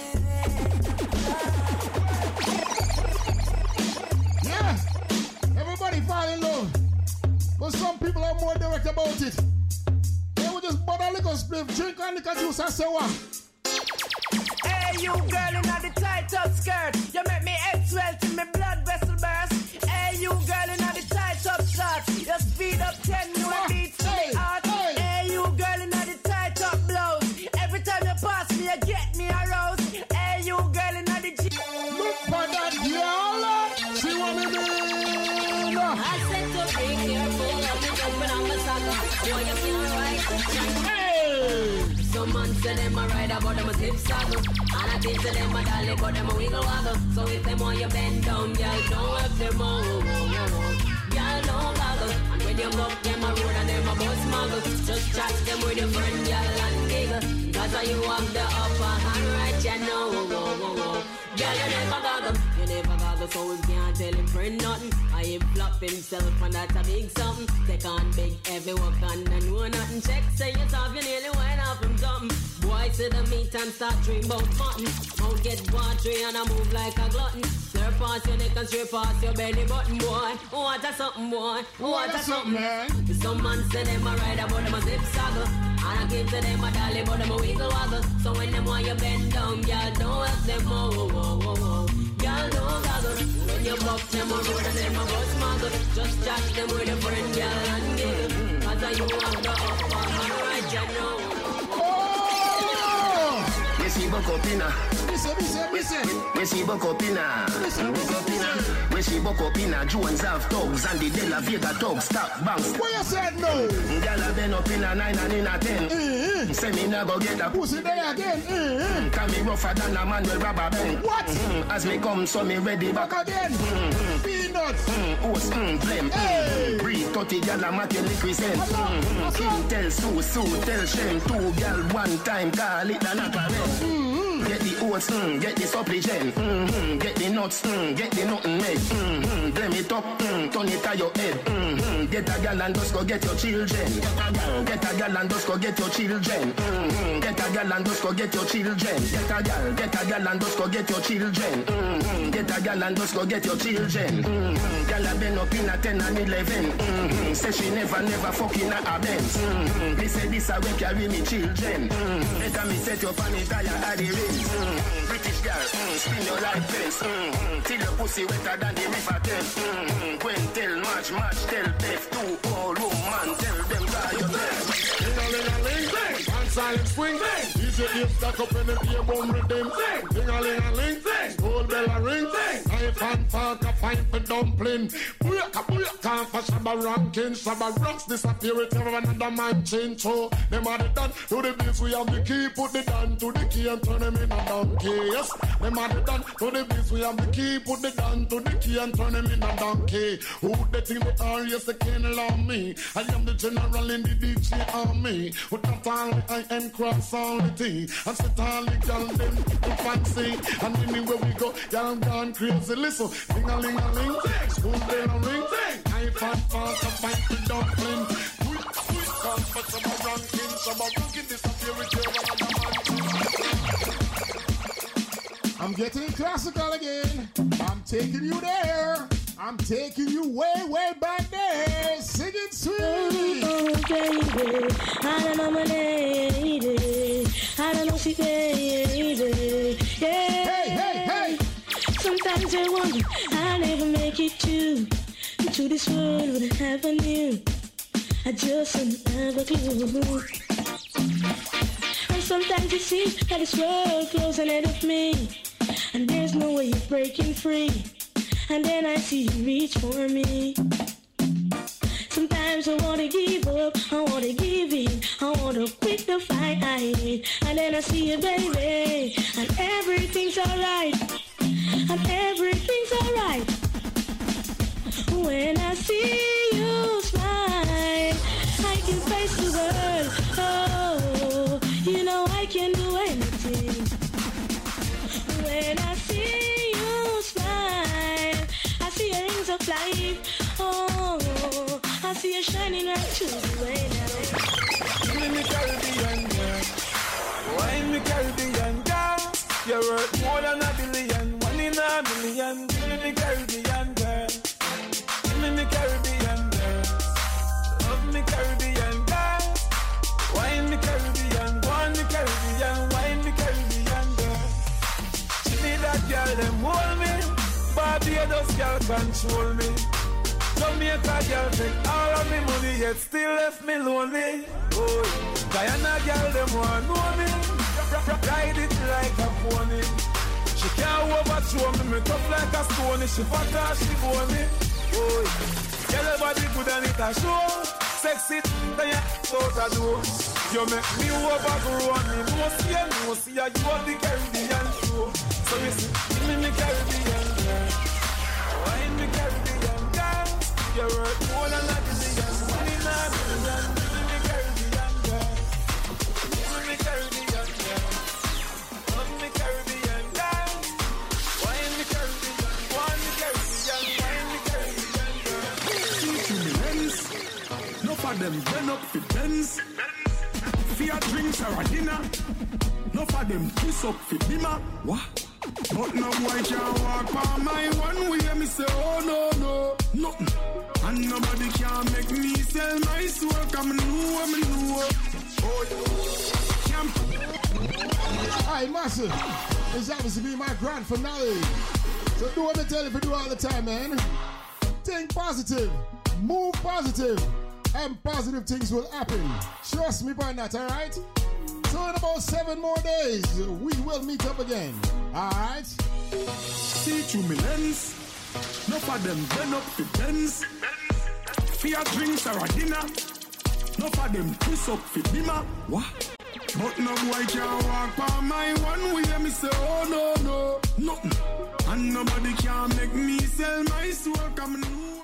it is. Yeah, everybody fall in love. But some people are more direct about it. They will just butter a little split, drink and liquor juice and say what? Hey, you girl in the tight up skirt. You make me head swell till my blood vessel burst. Hey, you girl in the tight up shorts. You speed up ten new beats to hey, the heart. Hey. hey, you girl in the tight up blouse. Every time you pass me, you get me aroused. Hey, you girl in the G. Look for that girl. See what me mean? I said to be careful of me jumping on my saddle. Boy, you feel right. Hey! Some man say them a ride about them a slip saddle. And I think to them a dolly but them a wiggle waggle. So if them want you bend down, girl, don't have them all. Girl, don't goggle. And when you buck them a road and them a bus muggle, just chat them with your friend, girl, and giggle. Cause you have the upper hand right, you know. Girl, you never goggle. You never goggle, so we can't tell him friend nothing. I him flop himself and that's a big something. Take on big heavy work and I know nothing. Check, say yourself, you nearly went off from something. Boy, see the meat and start dream about mutton. Mouth get watery and I move like a glutton. Slurp past your neck and straight past your belly button, boy. What a something, boy. What a something, man. Some man say them a ride about them a zip saddle. And I give to them a dolly but them a wiggle waggle. So when them want you bend down, girl, don't help them, oh, oh, oh, oh. Girl, don't goggle. When you buck them a road and them a bus muggle. Just chat them with a friend, girl, and giggle. Cause you have the upper hand right, you know. We see Bokopina. Listen, listen, listen. We see Bokopina. Bokopina. We see Bokopina. Jones have thugs and the De La Vega thugs stop banks. What you said no? Girl have been up in a nine and in a ten. Mm-hmm. Say me never get a pussy there again. Mm-hmm. Can me rougher than a man with rubber band. What? Mm-hmm. As me come, so me ready back, back again. Mm-hmm. Peanuts. Mm-hmm. Oats, mm, blame. Hey. Breathe, thirty gal a make you represent. Mm-hmm. King tell Sue, Sue tell Shem. Two gal one time, call it a knock a mm-hmm. Get the oats, mm, get the supplement, mm-hmm. Get the nuts, mm, get the nothing made, mm-hmm. Blame it up, mm, turn it to your head, mm-hmm. Get a gal and just go get your children. Get a gal and just go get your children, mm-hmm. Get a gal and just go get your children. Get a gal, get a gal and just go get your children, mm-hmm. Get a gal and just go get your children, mm-hmm. Gal a been up in a ten and eleven, mm-hmm. Say she never, never fucking a Benz, mm-hmm. Me say this a way carry me children, mm-hmm. Better me set your pan it higher at the rim. Mm, British girl, mm, spin your like fence, mm, mm, till your pussy wetter than the river Thames. Mm, mm, Gwen tell match, match tell Beth, two all woman tell them that you tell. Ding-a-ling-a-ling, one silent swing, D J Dave stack up in the beer bomb rhythm. Ding-a-ling-a-ling, gold bell a ring, knife and fork a pint for dumpling. Booyaka, booyaka, for Shabba ranking, Shabba rocks disappear with every another man change. So them are the done to the beats, we have the key, put the down to the key and turn them in a donkey. Yes, them are the done to the beats, we have the key, put the down to the key and turn them in a donkey. Who they think they are? Yes, they can't allow me. I am the general in the D J army. With that all I am cross all the thing. And sit all the girl them to fancy. And anywhere we go, y'all gone crazy. Listen, ding-a-ling-a-ling, school bell a ring, knife and fork a fight with dumpling. Come for some ranking, some ranking disappear with your I'm getting classical again. I'm taking you there. I'm taking you way, way back there. Sing it sweet. Oh, baby, I don't know my lady. I don't know she baby. Yeah. Hey, hey, hey. Sometimes I wonder I'll never make it to to this world would have a new. I just don't have a clue. And sometimes it seems that this world closes ahead of me, and there's no way of breaking free. And then I see you reach for me. Sometimes I wanna give up, I wanna give in, I wanna quit the fight. And then I see you, baby, and everything's alright, and everything's alright. When I see you smile, I can face the world. Oh, you know I can do anything. When I see you smile, I see your rings of life. Oh, I see you shining right through the way now. Give me me Caribbean girl, why me Caribbean girl? You're worth more than a billion, one in a million. Give me me Caribbean girl, give me me Caribbean girl, love me Caribbean girl. Why me Caribbean, want me Caribbean, why me Caribbean girl? That girl them hold me, Barbados girl control me. Jamaica girl take all of me money, yet still left me lonely. Oh, Guyana girl them want know me, ride it like a pony. She can't overthrow me, me tough like a stone. She fat or she bony. Oh, girl your body good and it a show. Sexy, then you out a door. You make me overgrow and me no see you, no see you. You are the Caribbean show. So you see, give me me Caribbean girl, why me Caribbean girl? You're worth more than a billion, one in a million. Give me me Caribbean girl, give me me Caribbean girl, love me Caribbean girl. Why me Caribbean, want me Caribbean, why me Caribbean girl? See through the lens, no for them burn up the Benz. Fear drinks or a dinner, no for them kiss up the dimmer. What? But no boy can walk by my one way. Me say, oh no, no, nothing. And nobody can make me sell my soul. Come know, me know. Oh, yeah. Camp. Hi, massive. This happens to be my grand finale. So do what I tell you to do all the time, man. Think positive, move positive, and positive things will happen. Trust me by that, alright? So in about seven more days, we will meet up again. Alright? See through me lens, no for them burn up the Benz. Fear drinks or a dinner, no for them kiss up the dimmer. What? But no boy can walk by my one way. Me say, oh no, no, nothing. And nobody can make me sell my soul. Come know.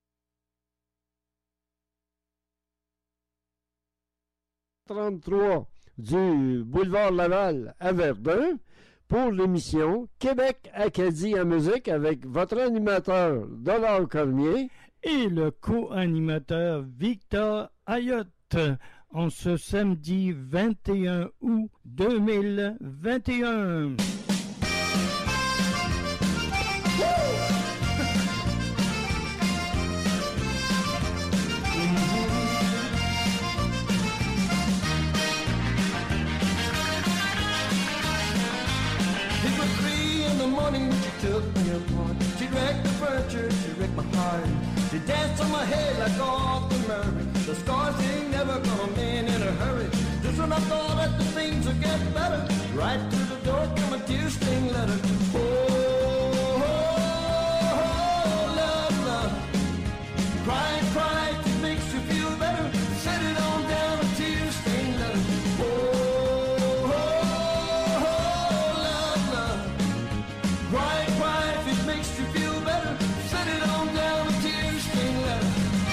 trente-trois du boulevard Laval à Verdun pour l'émission Québec Acadie en musique avec votre animateur Dollar Cormier et le co-animateur Victor Ayotte en ce samedi vingt et un août deux mille vingt et un. It was three in the morning when she took me apart. She wrecked the furniture, she wrecked my heart. She danced on my head like Arthur Murray. The scars ain't never gonna mend in a hurry. Just when I thought that the things would get better, right through the door came a tear-stained letter. Oh, oh, oh, love, love. Cry, cry, if it makes you feel better. Set it on down, a tear-stained letter. Oh, oh, oh, love, love. Cry, cry, if it makes you feel better. Set it on down, a tear-stained letter.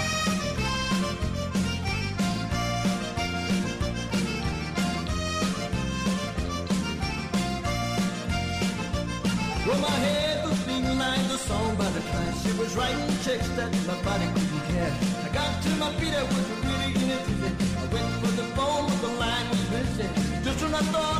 Well, my head was beating like the song by the class. She was writing checks that my body couldn't cash. I got to my feet, I was really in it. I went for the phone, but the line was busy. Just when I thought